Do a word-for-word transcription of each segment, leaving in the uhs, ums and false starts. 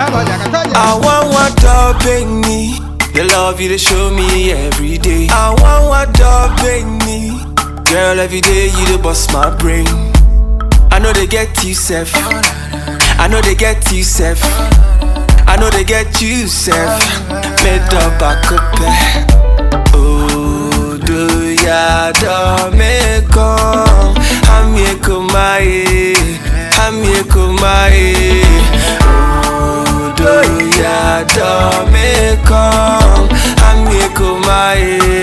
I want what dog beg me. The love you to show me every day. I want what dog beg me. Girl, every day you to bust my brain. I know they get you safe. I know they get you safe. I know they get you safe. Made up a coupe. Oh, do ya do me come? I'm here kumae. I'm here kumae. Oh, do ya do me come? I'm here kumae.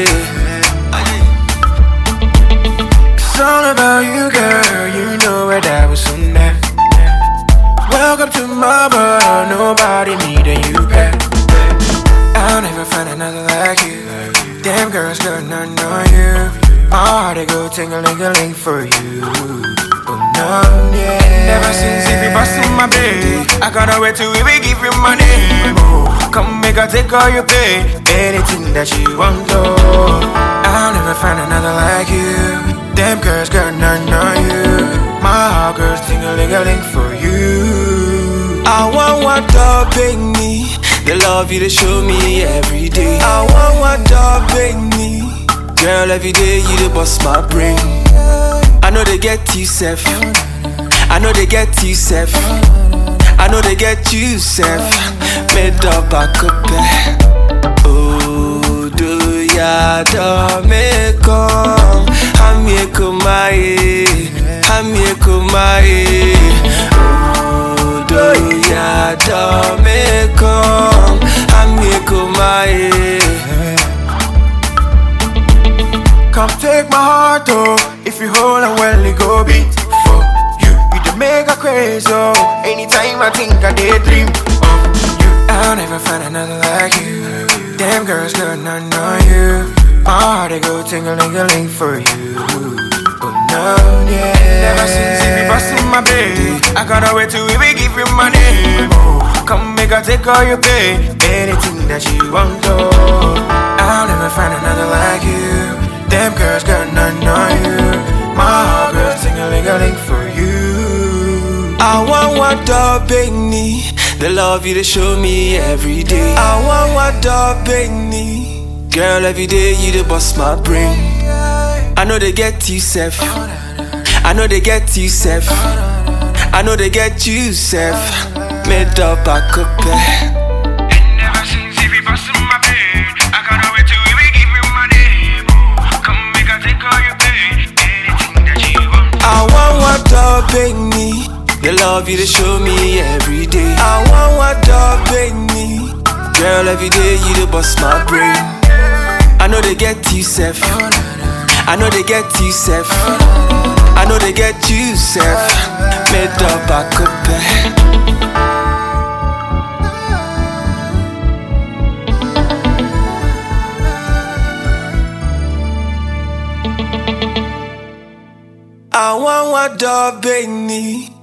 It's all about you, girl. You know where that was in there. Welcome to my world. Nobody me than you, babe. I'll never find another like you. Damn girls, good, I know you. My heart it go ting-a-ling-a-ling for you. Oh no, yeah. Never since if you bustin' my baby, I gotta wait till we will give you money. Oh, come make her take all your pay. Anything that you want, oh. I'll never find another like you. Damn girls, girl, I know you. My heart goes ting-a-ling-a-ling for you. I want what dog beg me. The love you to show me every day. I want what dog beg me. Girl, every day you to bust my brain. I know they get you safe. I know they get you safe. I know they get you safe. Made up a coupe. Oh, do ya do me come? I'm here kumae. I'm here kumae. Oh, do ya do me come? I'm here kumae. Come take my heart, oh. If you hold on well, it go beat for you. You the make a crazy, oh. Anytime I think I daydream of you. I'll never find another like you. Damn girls, good, I know you. My heart it go ting-a-ling-a-ling for you. Oh no, yeah. Never since if you bustin' my baby, I gotta wait till we will give you money. Oh, come make her take all your pay. Anything that you want, oh. I'll never find another like you. Damn girls, girl, I know you. My heart goes ting-a-ling-a-ling for you. I want what dog beg me. The love you to show me every day. I want what dog beg me. Girl, every day you to bust my brain. I know they get you safe. I know they get you safe. I know they get you safe. Made up a coupe. And never since if you bustin' my bed, I gotta wait till we will give you money. Come make her take all your pay. Anything that you want. I want what dog beg me. The love you to show me every day. I want what dog beg me. Girl, every day you to bust my brain. I know they get you safe. I know they get you safe. I know they get you safe. Made up a coupe. I want what dog beg me.